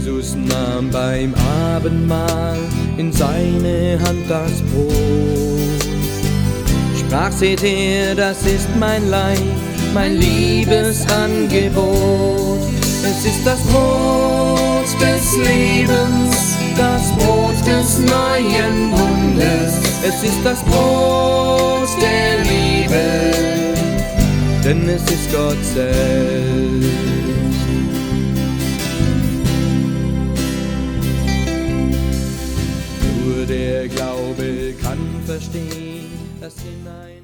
Jesus nahm beim Abendmahl in seine Hand das Brot, sprach: Seht her, das ist mein Leib, mein Liebesangebot. Es ist das Brot des Lebens, das Brot des neuen Bundes. Es ist das Brot der Liebe, denn es ist Gott selbst. Nur der Glaube kann verstehen, dass hinein